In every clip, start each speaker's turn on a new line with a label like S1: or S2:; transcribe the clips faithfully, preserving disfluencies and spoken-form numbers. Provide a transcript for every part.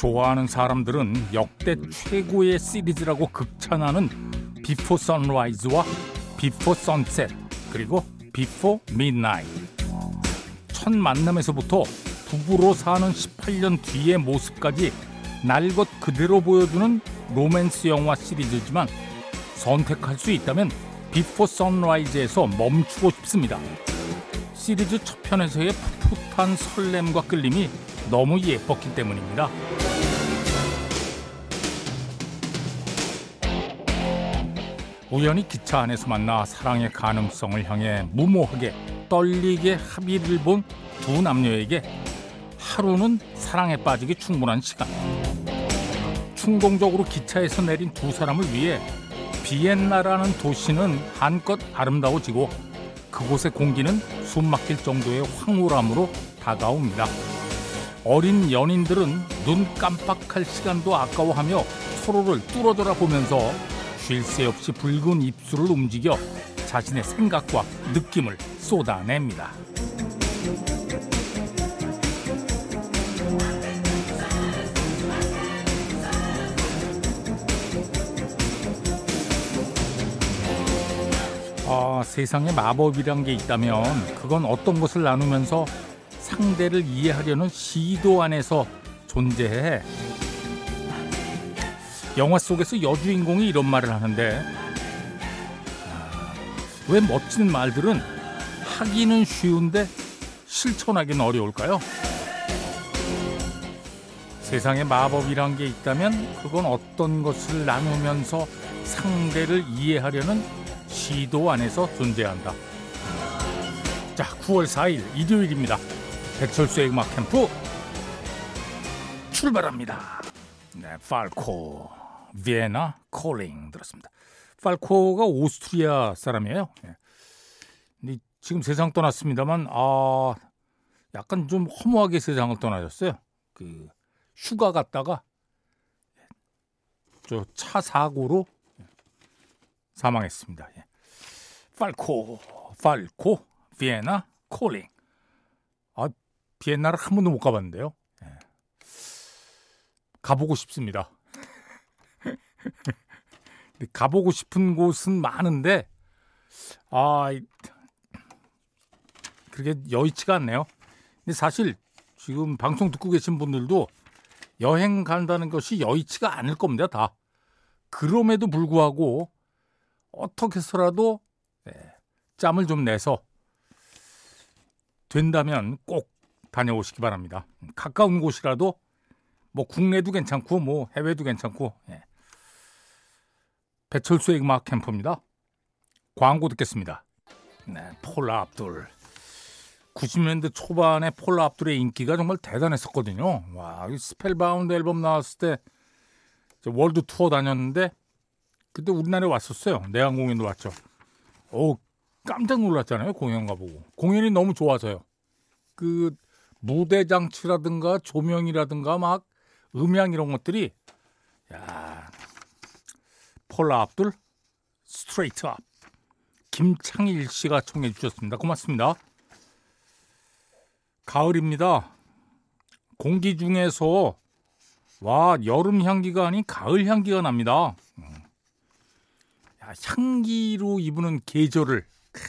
S1: 좋아하는 사람들은 역대 최고의 시리즈라고 극찬하는 비포 선라이즈와 비포 선셋 그리고 비포 미드나잇. 첫 만남에서부터 부부로 사는 십팔 년 뒤의 모습까지 날 것 그대로 보여주는 로맨스 영화 시리즈지만 선택할 수 있다면 비포 선라이즈에서 멈추고 싶습니다. 시리즈 첫 편에서의 풋풋한 설렘과 끌림이 너무 예뻤기 때문입니다. 우연히 기차 안에서 만나 사랑의 가능성을 향해 무모하게 떨리게 합의를 본 두 남녀에게 하루는 사랑에 빠지기 충분한 시간. 충동적으로 기차에서 내린 두 사람을 위해 비엔나라는 도시는 한껏 아름다워지고 그곳의 공기는 숨막힐 정도의 황홀함으로 다가옵니다. 어린 연인들은 눈 깜빡할 시간도 아까워하며 서로를 뚫어져라 보면서 쉴 새 없이 붉은 입술을 움직여 자신의 생각과 느낌을 쏟아냅니다. 아, 세상에 마법이란 게 있다면 그건 어떤 것을 나누면서 상대를 이해하려는 시도 안에서 존재해. 영화 속에서 여주인공이 이런 말을 하는데, 아, 왜 멋진 말들은 하기는 쉬운데 실천하기는 어려울까요? 세상에 마법이란 게 있다면 그건 어떤 것을 나누면서 상대를 이해하려는 시도 안에서 존재한다. 자, 구월 사일 일요일입니다. 배철수의 음악 캠프 출발합니다. 네, 팔코 비엔나 콜링 들었습니다. 팔코가 오스트리아 사람이에요. 네. 근데 지금 세상 떠났습니다만 아, 약간 좀 허무하게 세상을 떠나셨어요. 그 휴가 갔다가 저 차 사고로 사망했습니다. 예. 팔코, 팔코, 비엔나 콜링. 아, 비엔나를 한 번도 못 가봤는데요. 예. 가보고 싶습니다. 가보고 싶은 곳은 많은데, 아, 그렇게 여의치가 않네요. 근데 사실 지금 방송 듣고 계신 분들도 여행 간다는 것이 여의치가 않을 겁니다, 다. 그럼에도 불구하고 어떻게 해서라도 네, 짬을 좀 내서 된다면 꼭 다녀오시기 바랍니다. 가까운 곳이라도 뭐 국내도 괜찮고 뭐 해외도 괜찮고. 예. 배철수의 음악 캠프입니다. 광고 듣겠습니다. 네, 폴라 압둘. 구십 년대 초반에 폴라 압둘의 인기가 정말 대단했었거든요. 와, 스펠바운드 앨범 나왔을 때 월드 투어 다녔는데 그때 우리나라에 왔었어요. 내한 공연도 왔죠. 오, 깜짝 놀랐잖아요. 공연 가보고. 공연이 너무 좋아서요. 그 무대 장치라든가 조명이라든가 막 음향 이런 것들이 야, 폴라 압둘 스트레이트 업. 김창일 씨가 청해 주셨습니다. 고맙습니다. 가을입니다. 공기 중에서 와, 여름 향기가 아닌 가을 향기가 납니다. 야, 향기로 이부는 계절을.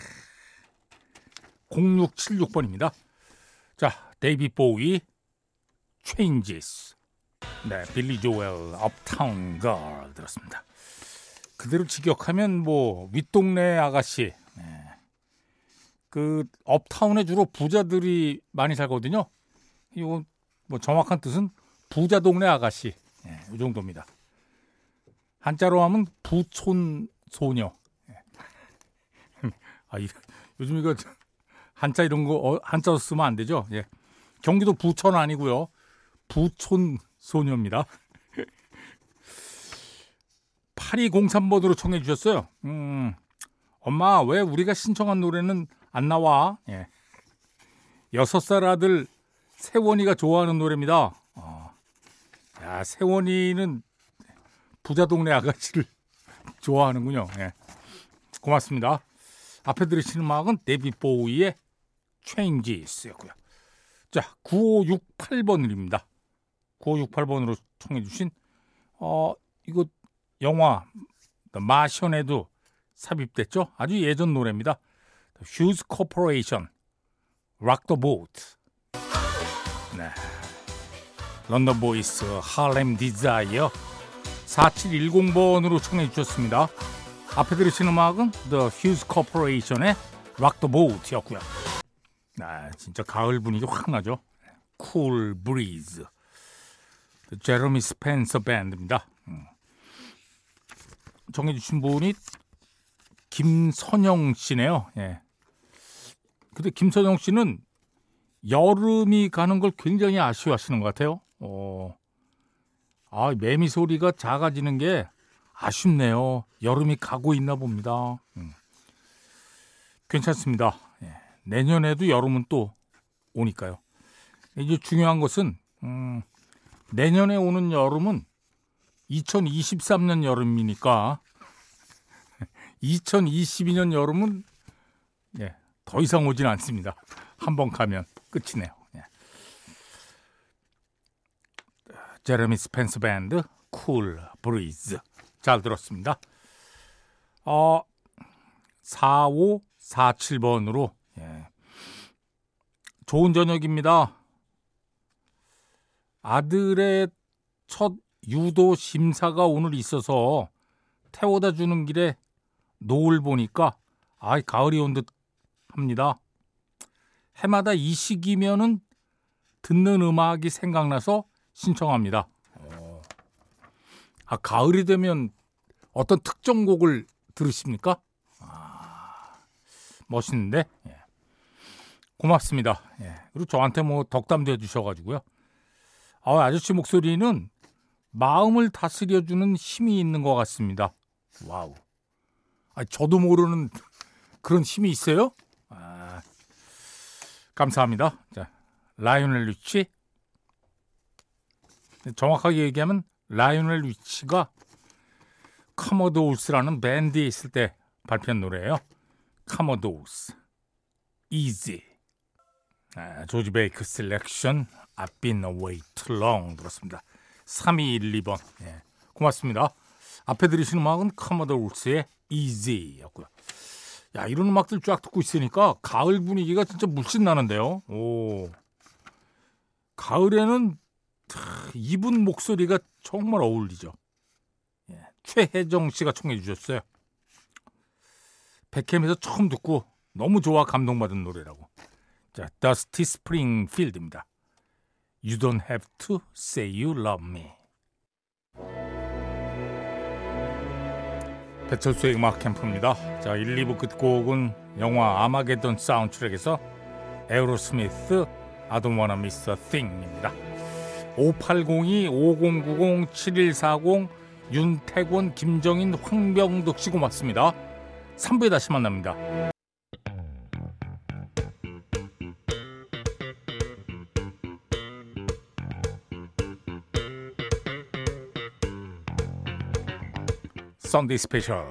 S1: 공육칠육 번입니다. 자, 데이빗 보위 Changes. 네, 빌리 조엘 업타운 걸 들었습니다. 그대로 직역하면 뭐 윗동네 아가씨. 네. 그 업타운에 주로 부자들이 많이 살거든요. 이거 뭐 정확한 뜻은 부자 동네 아가씨. 네, 이 정도입니다. 한자로 하면 부촌 소녀. 네. 아, 이, 요즘 이거 한자 이런 거 어, 한자로 쓰면 안 되죠. 예. 경기도 부천 아니고요. 부촌 소녀입니다. 팔이공삼 번으로 청해 주셨어요. 음, 엄마 왜 우리가 신청한 노래는 안 나와? 예. 여섯 살 아들 세원이가 좋아하는 노래입니다. 어. 야, 세원이는 부자 동네 아가씨를 좋아하는군요. 예. 고맙습니다. 앞에 들으시는 음악은 데이빗 보위의 Changes였고요. 자, 구오육팔 번입니다. 구오육팔 번으로 청해 주신 어 이거 영화 마션에도 삽입됐죠. 아주 예전 노래입니다. 휴즈 코퍼레이션 Rock the Boat. 네. 런던 보이스 할렘 디자이어 사칠일공 번으로 청해 주셨습니다. 앞에 들으신 음악은 The Hughes Corporation의 Rock the Boat였고요. 아, 진짜 가을 분위기 확 나죠. Cool Breeze. 제러미 스펜서 밴드입니다. 음. 정해 주신 분이 김선영 씨네요. 예. 근데 김선영 씨는 여름이 가는 걸 굉장히 아쉬워하시는 것 같아요. 어. 아, 매미 소리가 작아지는 게 아쉽네요. 여름이 가고 있나 봅니다. 음. 괜찮습니다. 예. 내년에도 여름은 또 오니까요. 이제 중요한 것은 음, 내년에 오는 여름은 이천이십삼 년 여름이니까 이천이십이 년 여름은 예, 더 이상 오진 않습니다. 한번 가면 끝이네요. 예. 제레미 스펜서 밴드 쿨 브리즈 잘 들었습니다. 어, 사오사칠 번으로 예. 좋은 저녁입니다. 아들의 첫 유도 심사가 오늘 있어서 태워다 주는 길에 노을 보니까 아, 가을이 온 듯 합니다. 해마다 이 시기면은 듣는 음악이 생각나서 신청합니다. 아, 가을이 되면 어떤 특정 곡을 들으십니까? 아, 멋있는데. 예. 고맙습니다. 예. 그리고 저한테 뭐 덕담도 해주셔가지고요. 아, 아저씨 목소리는 마음을 다스려주는 힘이 있는 것 같습니다. 와우. 아, 저도 모르는 그런 힘이 있어요? 아, 감사합니다. 자, 라이오넬 리치. 정확하게 얘기하면 라이오넬 리치가 커머도우스라는 밴드에 있을 때 발표한 노래예요. 커머도우스 Easy. 아, 조지 베이크 셀렉션 I've been away too long 들었습니다. 삼이일이 번. 예, 고맙습니다. 앞에 들으신 음악은 커머도우스의 Easy였고요. 야, 이런 음악들 쫙 듣고 있으니까 가을 분위기가 진짜 물씬 나는데요. 오, 가을에는 이분 목소리가 정말 어울리죠. 예, 최혜정 씨가 청해 주셨어요. 백햄에서 처음 듣고 너무 좋아 감동받은 노래라고. 자, Dusty Springfield입니다. You don't have to say you love me. 배철수의 음악 캠프입니다. 자, 일, 이 부 끝곡은 영화 아마게돈 사운드트랙에서 에어로스미스 I don't wanna miss a thing입니다. 오팔공이 오공구공 칠일사공 윤태권 김정인 황병덕 씨 고맙습니다. 삼 부에 다시 만납니다. 썬데이 스페셜.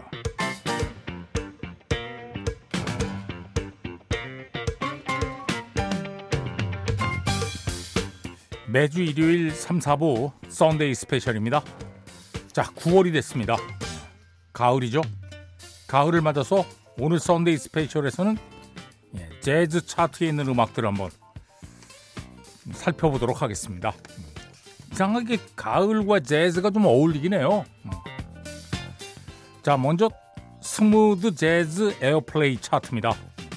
S1: 매주 일요일 삼, 사 부 썬데이 스페셜입니다. 자, 구월이 됐습니다. 가을이죠. 가을을 맞아서 오늘 썬데이 스페셜에서는 재즈 차트에 있는 음악들을 한번 살펴보도록 하겠습니다. 이상하게 가을과 재즈가 좀 어울리긴 해요. 자, 먼저 스무드 재즈 에어플레이 차트입니다.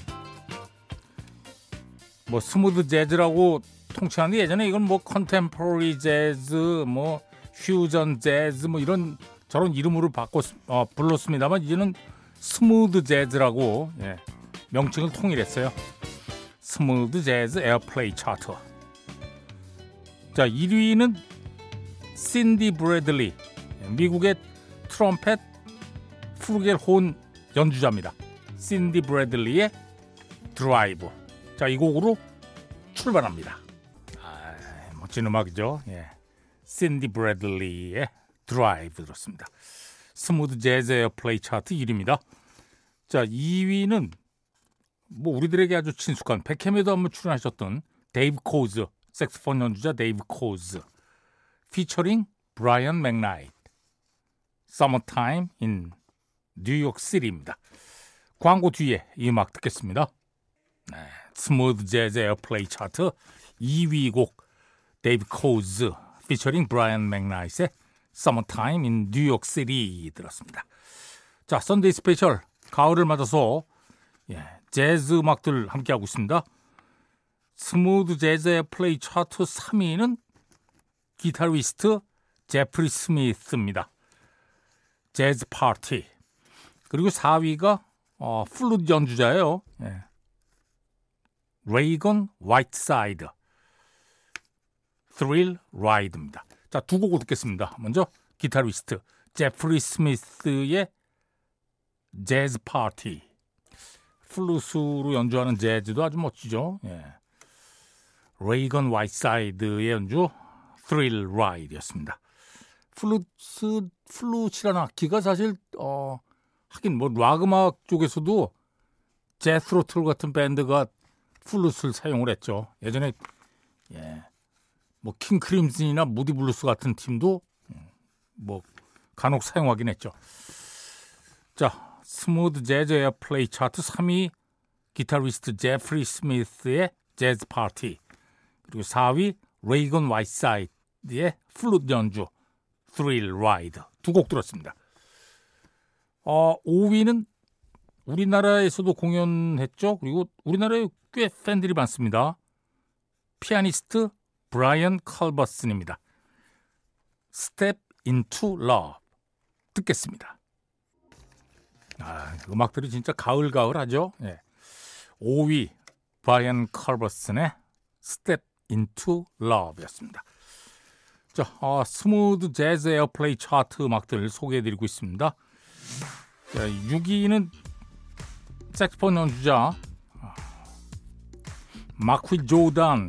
S1: 뭐 스무드 재즈라고 통칭하는데 예전에 이건 뭐 컨템포러리 재즈, 뭐 퓨전 재즈 뭐 이런 저런 이름으로 바꿔 어, 불렀습니다만 이제는 스무드 재즈라고 예, 명칭을 통일했어요. 스무드 재즈 에어플레이 차트. 자, 일 위는 신디 브래들리, 미국의 트럼펫 프루겔혼 연주자입니다. 신디 브래들리의 드라이브. 자, 이 곡으로 출발합니다. 아, 멋진 음악이죠. 예. 신디 브래들리의 드라이브 들었습니다. 스무드 재즈 에어플레이 차트 일 위입니다. 자, 이 위는 뭐 우리들에게 아주 친숙한 백햄에도 한번 출연하셨던 데이브 코즈, 색소폰 연주자 데이브 코즈. featuring Brian McKnight. Summertime in New York City입니다. 광고 뒤에 이 음악 듣겠습니다. 네, 스무드 재즈 에어플레이 차트 이 위 곡 데이브 코즈 featuring Brian McKnight의 Summertime in New York City 들었습니다. 자, 썬데이 스페셜 가을을 맞아서 예, 재즈 음악들 함께하고 있습니다. 스무드 재즈 에어플레이 차트 삼 위는 기타리스트 제프리 스미스입니다. 재즈 파티. 그리고 사 위가 어, 플룻 연주자예요. 예. 레이건 화이트사이드. Thrill Ride입니다. 자, 두 곡을 듣겠습니다. 먼저 기타리스트 제프리 스미스의 재즈 파티. 플룻으로 연주하는 재즈도 아주 멋지죠. 예. 레이건 화이트사이드의 연주 Thrill Ride였습니다. 플룻, 플룻이라는 악기가 사실 어, 하긴 뭐 락 음악 쪽에서도 제스로틀 같은 밴드가 플룻을 사용을 했죠. 예전에 예, 뭐 킹크림슨이나 무디 블루스 같은 팀도 뭐 간혹 사용하긴 했죠. 자, 스무드 재즈 에어플레이 차트 삼 위 기타리스트 제프리 스미스의 재즈 파티. 그리고 사 위 레이건 화이트사이드의 플룻 연주 Thrill Ride 두 곡 들었습니다. 어, 오 위는 우리나라에서도 공연했죠. 그리고 우리나라에 꽤 팬들이 많습니다. 피아니스트 브라이언 칼버슨입니다. Step into Love 듣겠습니다. 아, 음악들이 진짜 가을가을하죠. 예. 오 위 브라이언 칼버슨의 Step into Love였습니다. 자, 어, 스무드 재즈 에어플레이 차트 음악들 소개해드리고 있습니다. 자, 육 위는 색스폰 연주자 마퀴 조단.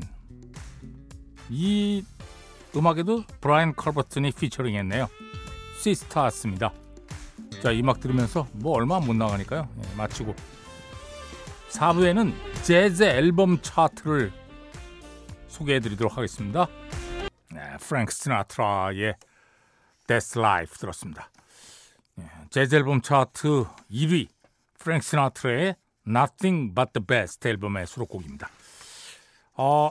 S1: 이 음악에도 브라이언 칼버슨이 피처링했네요. 시스타스입니다. 자, 이 음악 들으면서 뭐 얼마 못 나가니까요. 예, 마치고 사 부에는 재즈 앨범 차트를 소개해드리도록 하겠습니다. 네, 프랭크 시나트라의 That's Life 들었습니다. 네, 재즈 앨범 차트 일 위 프랭크 시나트라의 Nothing But The Best 앨범의 수록곡입니다. 어,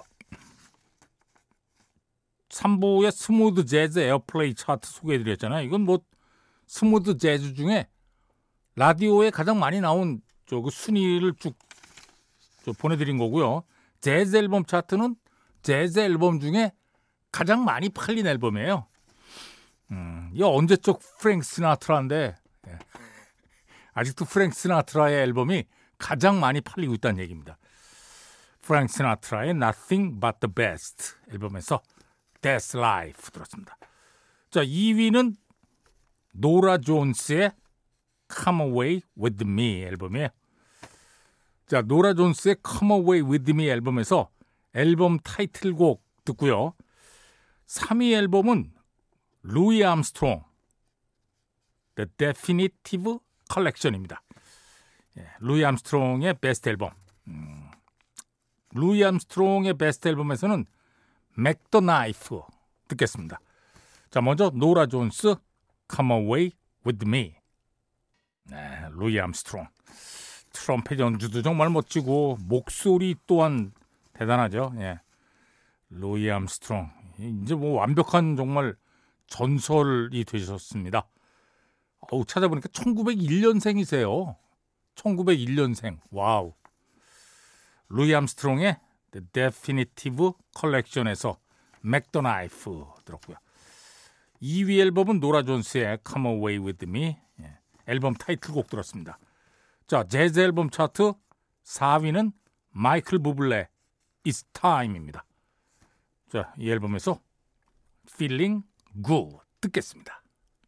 S1: 삼 부의 스무드 재즈 에어플레이 차트 소개해드렸잖아요. 이건 뭐 스무드 재즈 중에 라디오에 가장 많이 나온 저 그 순위를 쭉 보내드린 거고요. 재즈 앨범 차트는 재즈 앨범 중에 가장 많이 팔린 앨범이에요. 음, 이 언제적 프랭크 시나트라인데 예. 아직도 프랭크 시나트라의 앨범이 가장 많이 팔리고 있다는 얘기입니다. 프랭크 시나트라의 Nothing But The Best 앨범에서 That's Life 들었습니다. 자, 이 위는 노라 존스의 Come Away With Me 앨범이에요. 자, 노라 존스의 Come Away With Me 앨범에서 앨범 타이틀곡 듣고요. 삼 위 앨범은 루이 암스트롱 The Definitive Collection입니다. 예, 루이 암스트롱의 베스트 앨범. 음, 루이 암스트롱의 베스트 앨범에서는 Make the Knife 듣겠습니다. 자, 먼저 노라 존스 Come Away With Me. 네, 루이 암스트롱. 트럼펫 연주도 정말 멋지고 목소리 또한 대단하죠. 예. 루이 암스트롱. 이제 뭐 완벽한 정말 전설이 되셨습니다. 어우, 찾아보니까 천구백일 년생이세요. 천구백일 년생. 와우. 루이 암스트롱의 The Definitive Collection에서 Make the Knife 들었고요. 이 위 앨범은 노라 존스의 Come Away With Me. 예. 앨범 타이틀곡 들었습니다. 자, 재즈 앨범 차트 사 위는 마이클 부블레 It's Time입니다. 자, 이 앨범에서 Feeling Good 듣겠습니다.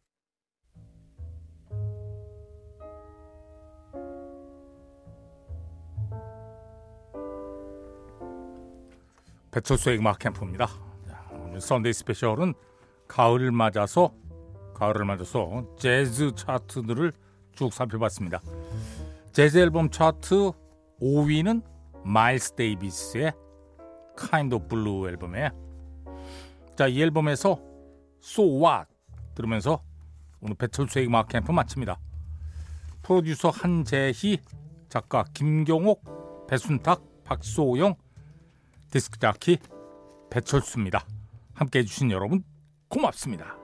S1: 배철수의 음악 캠프입니다. 자, 오늘 썬데이 스페셜은 가을을 맞아서 가을을 맞아서 재즈 차트들을 쭉 살펴봤습니다. 재즈 앨범 차트 오 위는 마일스 데이비스의 Kind of Blue 앨범이에요. 자, 이 앨범에서 So What 들으면서 오늘 배철수의 음악 캠프 마칩니다. 프로듀서 한재희, 작가 김경옥, 배순탁, 박소영, 디스크자키 배철수입니다. 함께해 주신 여러분 고맙습니다.